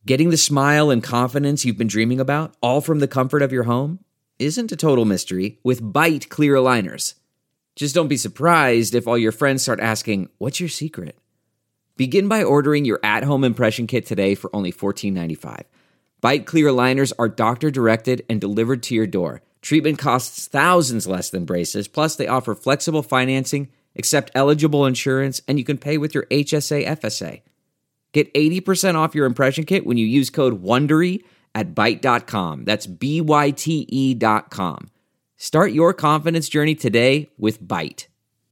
Getting the smile and confidence you've been dreaming about, all from the comfort of your home, isn't a total mystery with Byte clear aligners. Just don't be surprised if all your friends start asking, "What's your secret?" Begin by ordering your at-home impression kit today for only $14.95. Byte clear aligners are doctor-directed and delivered to your door. Treatment costs thousands less than braces, plus they offer flexible financing, accept eligible insurance, and you can pay with your HSA FSA. Get 80% off your impression kit when you use code WONDERY at Byte.com. That's BYTE.com. Start your confidence journey today with Byte.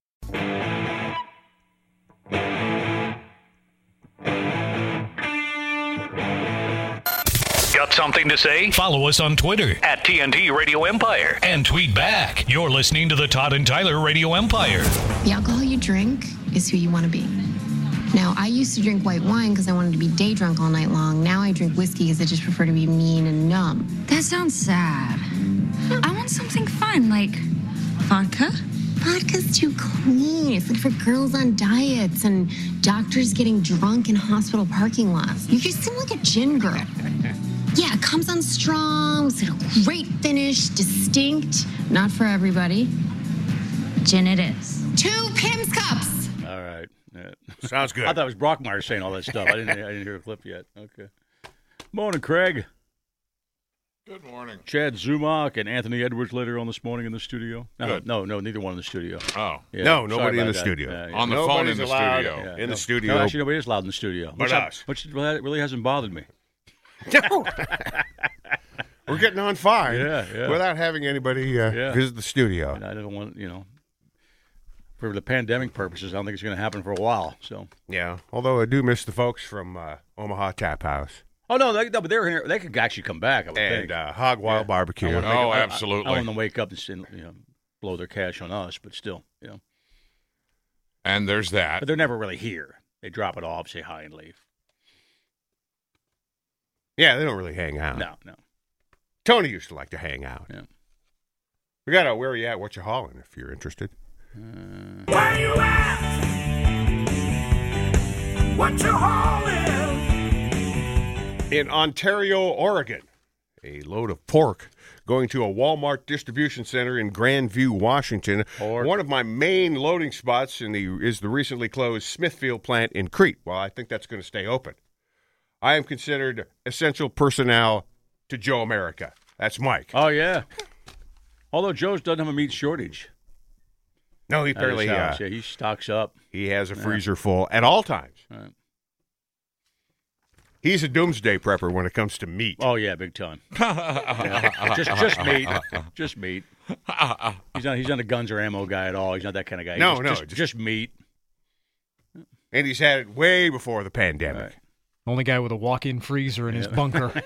Got something to say? Follow us on Twitter At TNT Radio Empire. and tweet back. You're listening to the Todd and Tyler Radio Empire. The alcohol you drink is who you want to be. Now, I used to drink white wine because I wanted to be day drunk all night long. Now I drink whiskey because I just prefer to be mean and numb. That sounds sad. I want something fun, like vodka. Vodka's too clean. It's like for girls on diets and doctors getting drunk in hospital parking lots. You just seem like a gin girl. Yeah, it comes on strong, it's got a great finish, distinct. Not for everybody. Gin it is. 2 Pim's cups. All right. Yeah. Sounds good. I thought it was Brockmeyer saying all that stuff. I didn't hear a clip yet. Okay. Morning, Craig. Good morning. Chad Zumach and Anthony Edwards later on this morning in the studio. Good. No, neither one in the studio. Oh. Yeah, No, sorry nobody in about the that. studio. Yeah, yeah. On the phone in the allowed studio. Yeah, In no. the studio. No, actually, nobody is loud in the studio. But us. Which really hasn't bothered me. No. We're getting on fine Yeah. without having anybody visit the studio. And I don't want, for the pandemic purposes, I don't think it's going to happen for a while. So. Yeah, although I do miss the folks from Omaha Tap House. Oh, no, but they're here. They could actually come back, I would And think. Hog Wild Barbecue. Absolutely. I want them to wake up and blow their cash on us, but still, And there's that. But they're never really here. They drop it off, say hi, and leave. Yeah, they don't really hang out. No. Tony used to like to hang out. Yeah. We got a Where You At, What You Hauling, if you're interested. Where you at? What you hauling? In Ontario, Oregon, a load of pork going to a Walmart distribution center in Grandview, Washington. One of my main loading spots is the recently closed Smithfield plant in Crete. Well, I think that's going to stay open. I am considered essential personnel to Joe America. That's Mike. Oh, yeah. Although Joe's doesn't have a meat shortage. No, he At his apparently house. He stocks up. he has a freezer full at all times. Right. He's a doomsday prepper when it comes to meat. Oh, yeah, big time. Yeah. Just meat. Just meat. He's not a guns or ammo guy at all. He's not that kind of guy. Just meat. And he's had it way before the pandemic. Right. Only guy with a walk-in freezer in his bunker.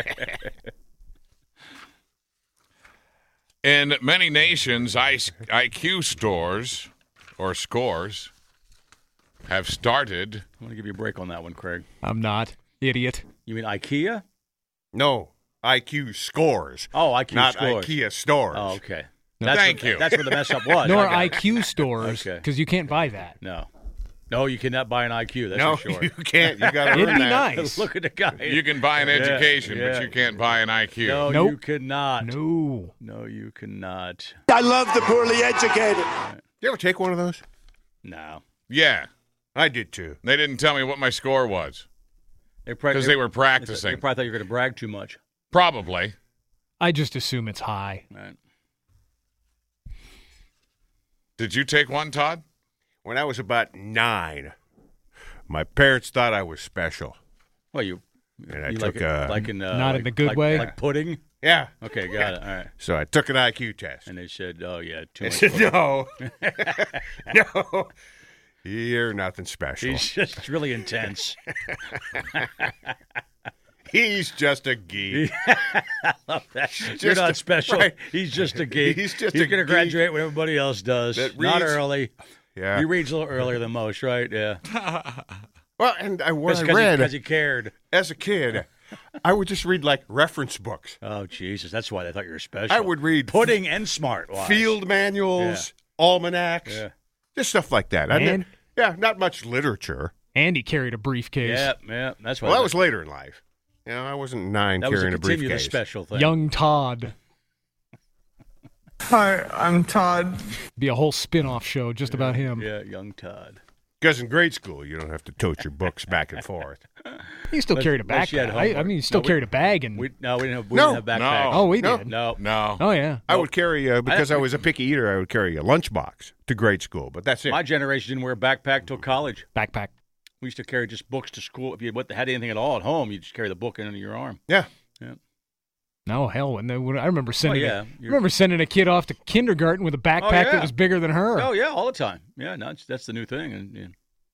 In many nations, IQ stores or scores have started. I want to give you a break on that one, Craig. I'm not. Idiot. You mean IKEA? No, IQ scores. Oh, IQ not scores. IKEA stores. Oh, okay. Thank you. That's where the mess up was. Nor IQ stores, Okay. because you can't buy that. No, you cannot buy an IQ. That's No, for sure. you can't. You got to It'd earn be that. nice. Look at the guy. You can buy an education, yeah. but you can't buy an IQ. No, Nope. you cannot. No. No, you cannot. I love the poorly educated. You ever take one of those? No. Yeah. I did too. They didn't tell me what my score was Because because they were They practicing. probably thought you were going to brag too much. Probably. I just assume it's high. Right. Did you take one, Todd? When I was about 9, my parents thought I was special. Well, you And I you took like in Not in the good way? like pudding. Yeah. Okay, got it. All right. So I took an IQ test. And they said, "Oh yeah, too I much." said, pudding. no. No. You're nothing special. He's just really intense. He's just a geek. I love that. You're just not a- special. right. He's just a geek. He's just He's a going to geek graduate when everybody else does. that Not reads- early. Yeah. He reads a little earlier than most, right? Yeah. Well, and what I Because read he cared. as a kid, I would just read like reference books. Oh, Jesus. That's why they thought you were special. I would read pudding and smart. Wise. field manuals, almanacs, Yeah. just stuff like that. Not much literature. And he carried a briefcase. Yeah. That's why. Well, that was later in life. I wasn't 9 That was carrying to a continue the briefcase. special thing. Young Todd. Hi, I'm Todd. Be a whole spin-off show just about him. Yeah, young Todd. Because in grade school, you don't have to tote your books back and forth. He still carried a Unless you had backpack. I homework. mean, he still No, carried a bag. And We didn't have No. backpacks. Oh, we No. did. No. No. Oh, yeah. I would carry, because I was a picky eater, I would carry a lunchbox to grade school, but that's it. My generation didn't wear a backpack till college. Backpack. We used to carry just books to school. If you had anything at all at home, you just carry the book under your arm. Yeah. No, hell. And then I remember sending yeah. sending a kid off to kindergarten with a backpack yeah. that was bigger than her. Oh, yeah, all the time. Yeah, no, that's the new thing. And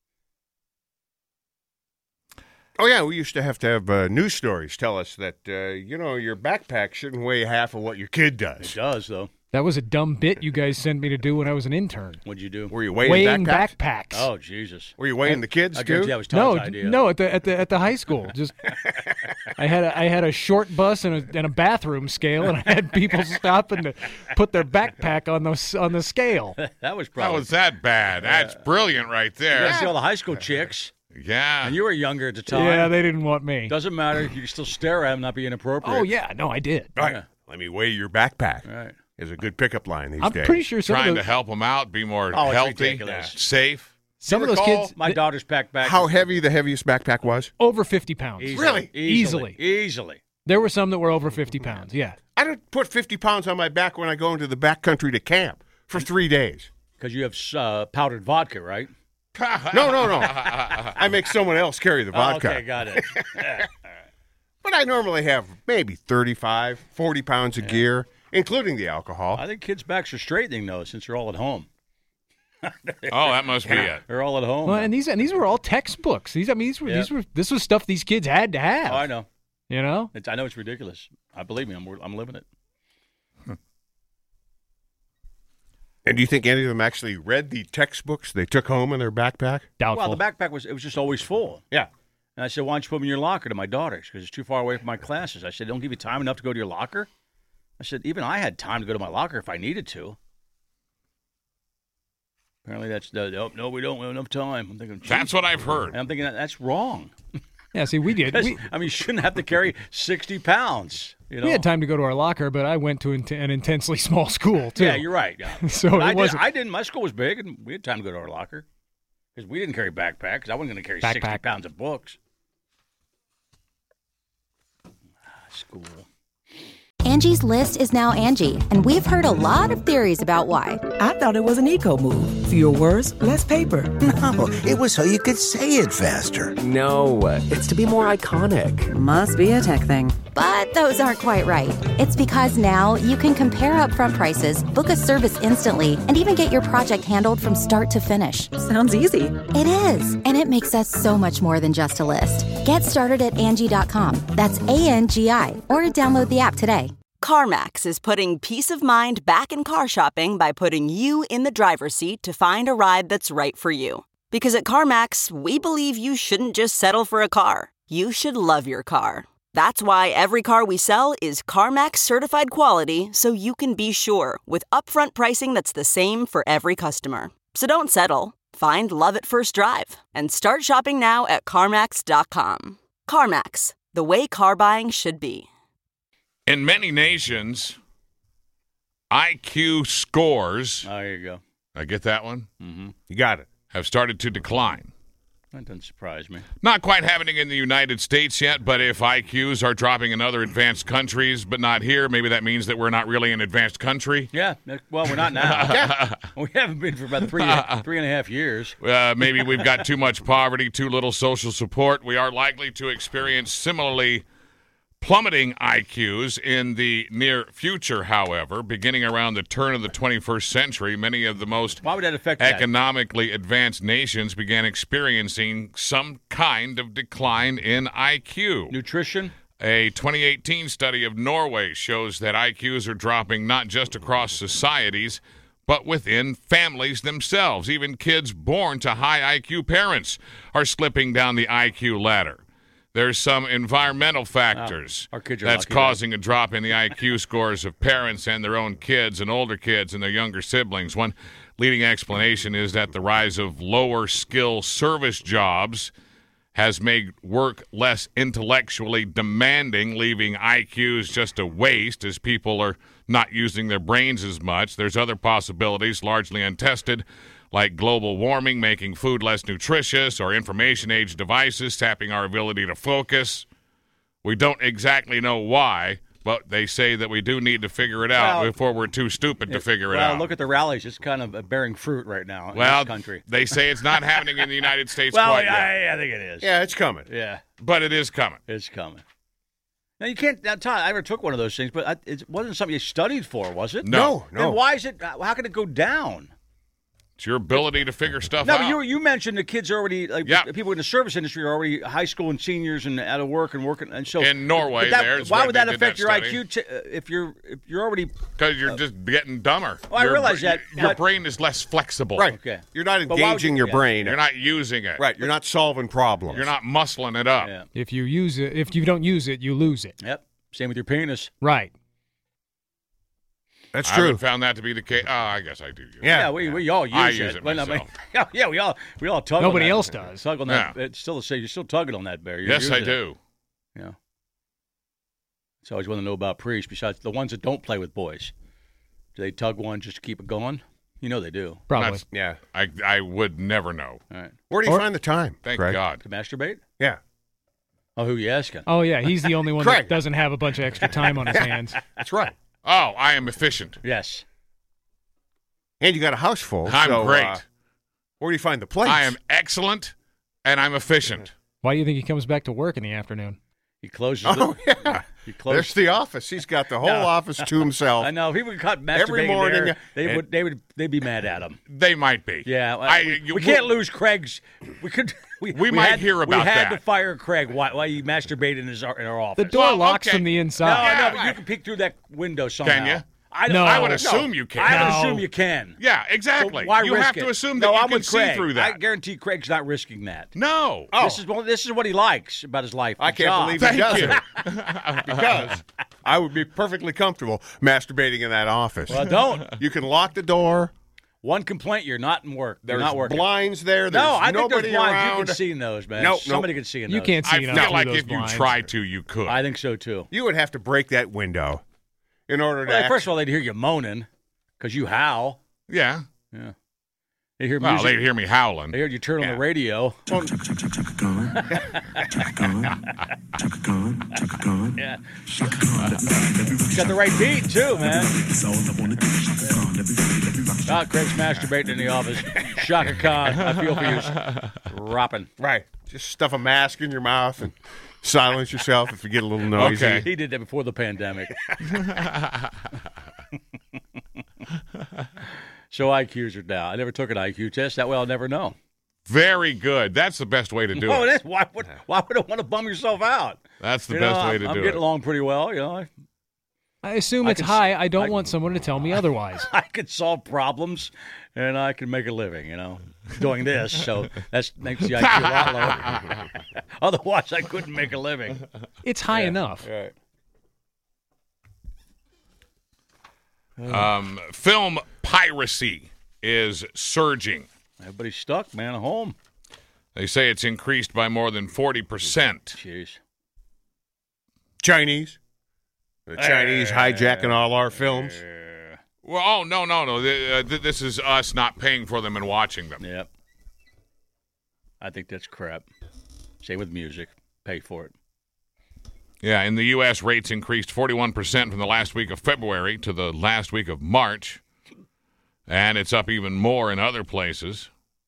Oh, yeah, we used to have news stories tell us that, your backpack shouldn't weigh half of what your kid it does. does, though. That was a dumb bit you guys sent me to do when I was an intern. What'd you do? Were you weighing backpacks? backpacks. Oh, Jesus. Were you weighing the kids, I too? guess that was Todd's idea. No, at the high school. Just I had a short bus and a bathroom scale, and I had people stopping to put their backpack on the scale. That was How probably. was that bad? That's brilliant right You there. guys see all the high school chicks, Yeah. and you were younger at the time. Yeah, they didn't want me. Doesn't matter. You can still stare at them, not be inappropriate. Oh yeah, no, I did. Right. Yeah. Let me weigh your backpack. Right. Is a good pickup line these I'm days. pretty sure some Trying of to those, help them out, be more Oh, it's healthy, ridiculous. safe. some of those Recall kids my daughter's backpack. How heavy the heaviest backpack was? over 50 pounds. Easily. Really? Easily. There were some that were over 50 pounds. Yeah. I don't put 50 pounds on my back when I go into the backcountry to camp for 3 days. Because you have powdered vodka, right? No. I make someone else carry the vodka. Oh, okay, got it. But I normally have maybe 35, 40 pounds of gear, including the alcohol. I think kids' backs are straightening, though, since they're all at home. Oh, that must be it. They're all at home. Well, and these were all textbooks. This was stuff these kids had to have. Oh, I know. You know? I know it's ridiculous. I believe me. I'm living it. And do you think any of them actually read the textbooks they took home in their backpack? Doubtful. Well, the backpack was just always full. Yeah. And I said, why don't you put them in your locker to my daughters? Because it's too far away from my classes. I said, don't give you time enough to go to your locker? I said, even I had time to go to my locker if I needed to. Apparently no, we don't have enough time. I'm thinking, That's what I've heard. And I'm thinking, that's wrong. Yeah, see, we did. You shouldn't have to carry 60 pounds. You know? We had time to go to our locker, but I went to an intensely small school, too. Yeah, you're right. Yeah. So But it wasn't. I didn't. My school was big, and we had time to go to our locker. Because we didn't carry backpacks. I wasn't going to carry 60 Backpack. pounds of books. School. Angie's List is now Angie, and we've heard a lot of theories about why. I thought it was an eco move. Fewer words, less paper. No, it was so you could say it faster. No, it's to be more iconic. Must be a tech thing. But those aren't quite right. It's because now you can compare upfront prices, book a service instantly, and even get your project handled from start to finish. Sounds easy. It is, and it makes us so much more than just a list. Get started at Angie.com. That's ANGI, or download the app today. CarMax is putting peace of mind back in car shopping by putting you in the driver's seat to find a ride that's right for you. Because at CarMax, we believe you shouldn't just settle for a car. You should love your car. That's why every car we sell is CarMax certified quality, so you can be sure with upfront pricing that's the same for every customer. So don't settle. Find love at first drive and start shopping now at CarMax.com. CarMax, the way car buying should be. In many nations, IQ scores. Oh, there you go. I get that one? Mm-hmm. You got it. Have started to decline. That doesn't surprise me. Not quite happening in the United States yet, but if IQs are dropping in other advanced countries, but not here, maybe that means that we're not really an advanced country. Yeah, well, we're not now. We haven't been for about three and a half years. Maybe we've got too much poverty, too little social support. We are likely to experience similarly plummeting IQs in the near future, however. Beginning around the turn of the 21st century, many of the most Why would that affect that? economically advanced nations began experiencing some kind of decline in IQ. Nutrition? A 2018 study of Norway shows that IQs are dropping not just across societies, but within families themselves. Even kids born to high IQ parents are slipping down the IQ ladder. There's some environmental factors our kids are that's lucky, causing a drop in the IQ scores of parents and their own kids and older kids and their younger siblings. One leading explanation is that the rise of lower skill service jobs has made work less intellectually demanding, leaving IQs just a waste as people are not using their brains as much. There's other possibilities, largely untested, like global warming, making food less nutritious, or information age devices sapping our ability to focus. We don't exactly know why, but they say that we do need to figure it out before we're too stupid to figure it out. Well, look at the rallies. It's kind of bearing fruit right now in this country. They say it's not happening in the United States quite yet. I think it is. Yeah, it's coming. Yeah. But it is coming. It's coming. Now, you can't, Todd, I never took one of those things, but it wasn't something you studied for, was it? No. Then why is it, how can it go down? It's your ability to figure stuff No, out. but you mentioned the kids are already, people in the service industry are already high school and seniors and out of work and working. And so in Norway, why would that affect your IQ if you're already? Because you're just getting dumber. Well, I realize that. Your brain is less flexible. Right. Okay. You're not engaging your brain. You're not using it. Right. You're not solving problems. You're not muscling it up. Yeah. If you use it, if you don't use it, you lose it. Yep. Same with your penis. Right. That's I true. haven't found that to be the case. I guess I do use it. Yeah, we all use it. I use it myself. Yeah, we all tug. Nobody on that. else does. Tug on that. It's still the same. You're still tugging on that bear. Yes, I do. Yeah. So I always want to know about priests. Besides the ones that don't play with boys, do they tug one just to keep it going? You know they do. Probably. Yeah. I would never know. All right. Where do you find the time? Thank Craig? God. To masturbate? Yeah. Oh, who you asking? Oh, yeah. He's the only one Craig. that doesn't have a bunch of extra time on his hands. That's right. Oh, I am efficient. Yes. And you got a house full. I'm great. Where do you find the place? I am excellent, and I'm efficient. Why do you think he comes back to work in the afternoon? He closes. Yeah. There's the office. He's got the whole office to himself. I know. If people caught masturbating Every morning, there, they'd be mad at him. They might be. Yeah. We can't lose Craig's. We might hear about We had that. to fire Craig while he masturbated in our office. The door locks from the inside. No, but you can peek through that window somehow. Can you? I would assume you can. I would assume you can. Yeah, exactly. So why you risk have it? to assume that you I'm can with see Craig. through that. I guarantee Craig's not risking that. No. This is what he likes about his life. I can't believe he does it. Because I would be perfectly comfortable masturbating in that office. Well, don't. You can lock the door. One complaint: you're not in work. There's not working. blinds there. There's I think nobody there's blinds. around. You can see in those, man. Nope. Somebody can see in those. You can't see I feel like if you tried to, you could. I think so too. You would have to break that window in order to. First of all, they'd hear you moaning because you howl. Yeah. Yeah. They hear music. They'd hear me howling. They heard you turn on the radio. Yeah. He's got the right beat too, man. Craig's masturbating in the office. Shaka Khan, I feel for you. Ropping. Right. Just stuff a mask in your mouth and silence yourself if you get a little noisy. Okay. He did that before the pandemic. So IQs are down. I never took an IQ test. That way I'll never know. Very good. That's the best way to do Oh, it. it is. Why would I want to bum yourself out? That's the best way to I'm do getting it. along pretty well, you know. I assume it's high. I don't want someone to tell me otherwise. I can solve problems, and I can make a living, you know, doing this. So that makes the IQ a lot lower. Otherwise, I couldn't make a living. It's high enough. Right. Film piracy is surging. Everybody's stuck, man, at home. They say it's increased by more than 40%. Jeez. Chinese. The Chinese hijacking all our films. Well, no. This is us not paying for them and watching them. Yep. I think that's crap. Same with music. Pay for it. Yeah, in the U.S., rates increased 41% from the last week of February to the last week of March. And it's up even more in other places.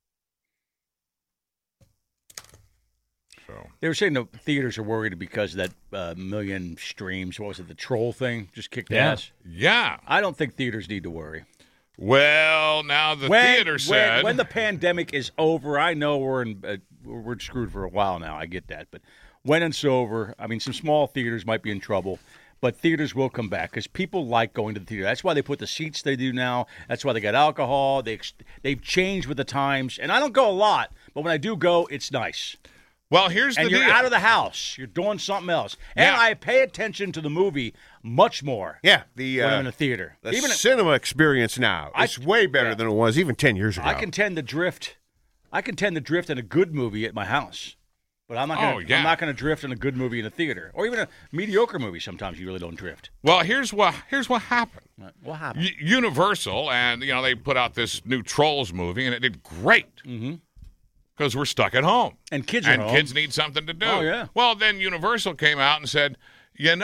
So they were saying the theaters are worried because of that million streams. What was it, the troll thing? Just kicked ass? Yeah. I don't think theaters need to worry. Well, now the theater said... When the pandemic is over, I know we're screwed for a while now. I get that. But when it's over, I mean, some small theaters might be in trouble. But theaters will come back because people like going to the theater. That's why they put the seats they do now. That's why they got alcohol. They've changed with the times. And I don't go a lot, but when I do go, it's nice. Well, here's the deal. And you're out of the house. You're doing something else. And I pay attention to the movie much more when I'm in the theater. The cinema experience now is way better than it was even 10 years ago. I can tend to drift in a good movie at my house. But I'm not going to drift in a good movie in a theater, or even a mediocre movie. Sometimes you really don't drift. Well, here's what happened. What happened? Universal, and they put out this new Trolls movie, and it did great. Mm-hmm. Because we're stuck at home. And kids are home. Kids need something to do. Oh, yeah. Well, then Universal came out and said, there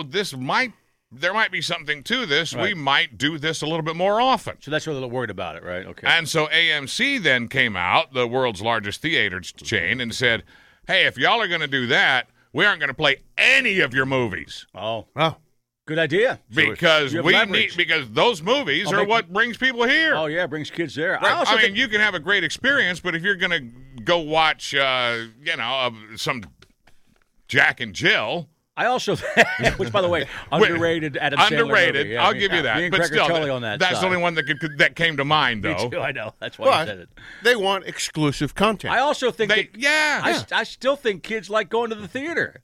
might be something to this. Right. We might do this a little bit more often. So that's what they're worried about it, right? Okay. And so AMC then came out, the world's largest theater chain, and said, hey, if y'all are going to do that, we aren't going to play any of your movies. Oh. Good idea. Because because those movies are what brings people here. Oh, yeah, brings kids there. Right. I mean, you can have a great experience, but if you're going to go watch, some Jack and Jill. I also, which, by the way, underrated Adam Sandler Underrated, movie. Yeah, I'll give you that. Me and But Craig still, Kelly on that that's side. the only one that came to mind, though. Me too, I know. That's why I said it. They want exclusive content. I also think I still think kids like going to the theater.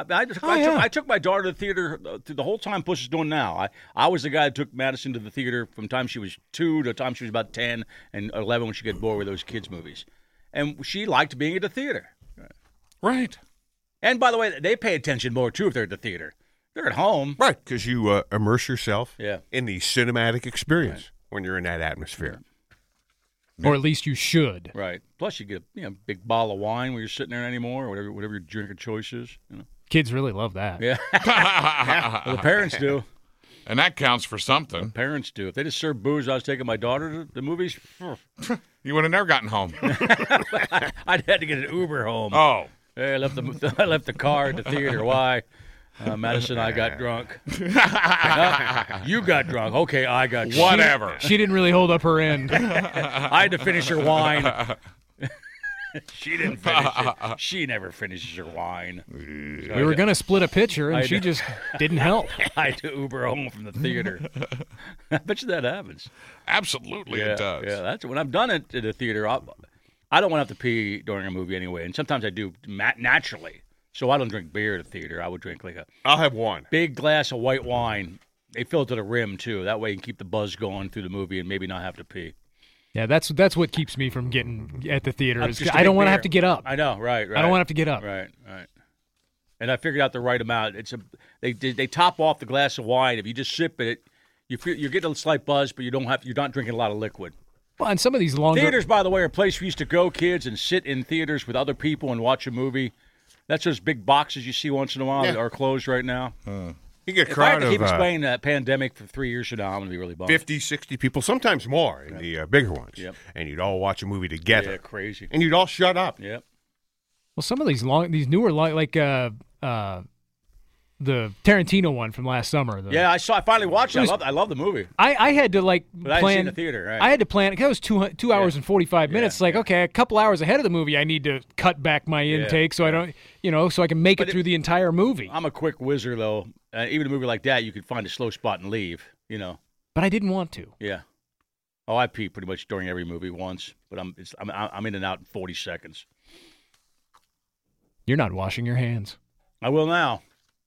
I took my daughter to the theater through the whole time Puss is doing now. I was the guy that took Madison to the theater from the time she was 2 to the time she was about 10 and 11 when she got bored with those kids' movies. And she liked being at the theater. Right. And by the way, they pay attention more, too, if they're at the theater. They're at home. Right, because you immerse yourself Yeah. in the cinematic experience when you're in that atmosphere. Or at least you should. Right. Plus, you get a big bottle of wine when you're sitting there anymore, or whatever your drink of choice is. Kids really love that. Yeah. Well, the parents do. And that counts for something. The parents do. If they just served booze, I was taking my daughter to the movies. You would have never gotten home. I'd had to get an Uber home. Oh. Hey, I left the car at the theater. Why? Madison and I got drunk. You got drunk. Okay, I got drunk. Whatever. She didn't really hold up her end. I had to finish her wine. She didn't finish it. She never finishes her wine. So We were going to split a picture, and she just didn't help. I had to Uber home from the theater. I bet you that happens. Absolutely, it does. Yeah, that's when I'm done at the theater. I don't want to have to pee during a movie anyway, and sometimes I do naturally. So I don't drink beer at the theater. I would drink I'll have one. Big glass of white wine. They fill it to the rim, too. That way you can keep the buzz going through the movie and maybe not have to pee. Yeah, that's what keeps me from getting at the theater. I'm Is just a I don't big want to beer. have to get up. I know, right. I don't want to have to get up. Right. And I figured out the right amount. They top off the glass of wine. If you just sip it, you're getting a slight buzz, but you're not drinking a lot of liquid. Well, and some of these longer Theaters, by the way, are a place for you to go, kids, and sit in theaters with other people and watch a movie. That's those big boxes you see once in a while that are closed right now. You get a If I had crowd to keep of explaining that pandemic for 3 years from now, I'm going to be really bummed. 50, 60 people, sometimes more in the bigger ones. Yep. And you'd all watch a movie together. Yeah, crazy. And you'd all shut up. Yep. Well, some of these newer like the Tarantino one from last summer. Yeah, I finally watched it. I love the movie. I had to But I plan. didn't see it in the theater, right? I had to plan it. It was 2 hours and 45 minutes. Okay, a couple hours ahead of the movie, I need to cut back my intake so I don't, so I can make it through the entire movie. I'm a quick whizzer, though. Even a movie like that, you could find a slow spot and leave. But I didn't want to. Yeah. Oh, I pee pretty much during every movie once, but I'm in and out in 40 seconds. You're not washing your hands. I will now.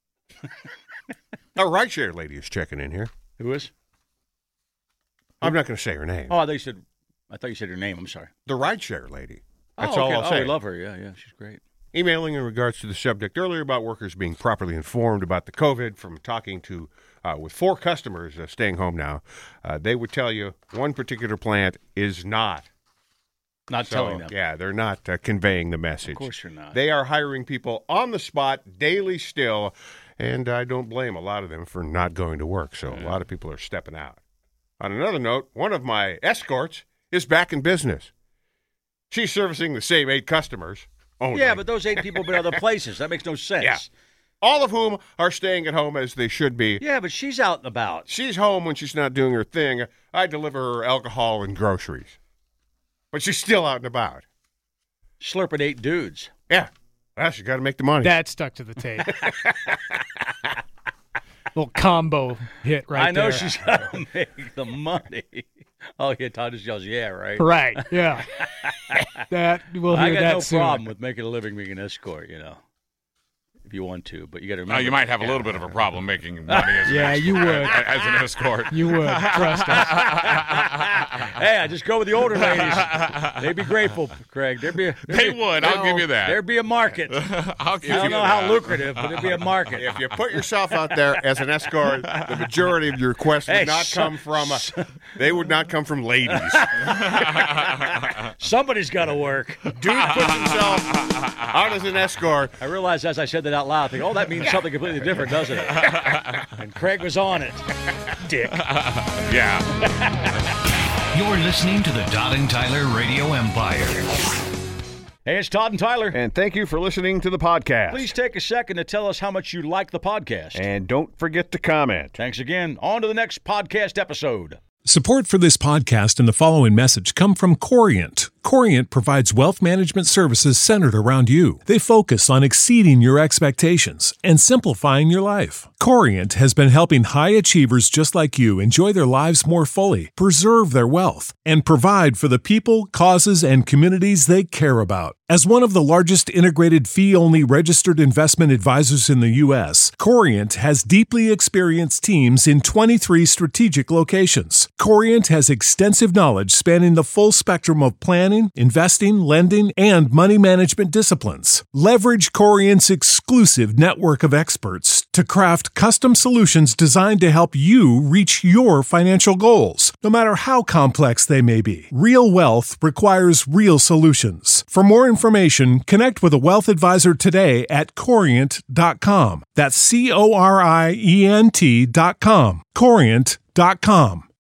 Our rideshare lady is checking in here. Who is? I'm not going to say her name. Oh, I thought you said her name. I'm sorry. The rideshare lady. That's okay. all I'll say. I love her. Yeah, she's great. Emailing in regards to the subject earlier about workers being properly informed about the COVID from talking to with 4 customers staying home now, they would tell you one particular plant is not. Telling them. Yeah, they're not conveying the message. Of course you're not. They are hiring people on the spot daily still, and I don't blame a lot of them for not going to work. So a lot of people are stepping out. On another note, one of my escorts is back in business. She's servicing the same 8 customers only. Yeah, but those 8 people have been other places. That makes no sense. Yeah. All of whom are staying at home as they should be. Yeah, but she's out and about. She's home when she's not doing her thing. I deliver her alcohol and groceries. But she's still out and about. Slurping 8 dudes. Yeah. Well, she got to make the money. That stuck to the tape. Little combo hit right there. I know she's got to make the money. Oh, yeah, Todd just yells, yeah, right? Right, yeah. We'll hear I got that no soon. problem with making a living being an escort, if you want to, but you got to remember. You might have a little bit of a problem making money as you would. As an escort. You would. Trust us. Hey, I just go with the older ladies. They'd be grateful, Craig. They would. I'll give you that. There'd be a market. I'll give you I don't know that. how lucrative, but it'd be a market. If you put yourself out there as an escort, the majority of your requests would not come from. They would not come from ladies. Somebody's got to work. Dude puts himself out as an escort. I realized as I said that out loud, I think, oh, that means something completely different, doesn't it? And Craig was on it. Dick. Yeah. You're listening to the Todd and Tyler Radio Empire. Hey, it's Todd and Tyler. And thank you for listening to the podcast. Please take a second to tell us how much you like the podcast. And don't forget to comment. Thanks again. On to the next podcast episode. Support for this podcast and the following message come from Corient. Corient provides wealth management services centered around you. They focus on exceeding your expectations and simplifying your life. Corient has been helping high achievers just like you enjoy their lives more fully, preserve their wealth, and provide for the people, causes, and communities they care about. As one of the largest integrated fee-only registered investment advisors in the U.S., Corient has deeply experienced teams in 23 strategic locations. Corient has extensive knowledge spanning the full spectrum of planning, investing, lending, and money management disciplines. Leverage Corient's exclusive network of experts to craft custom solutions designed to help you reach your financial goals, no matter how complex they may be. Real wealth requires real solutions. For more information, connect with a wealth advisor today at Corient.com. That's Corient.com. Corient.com.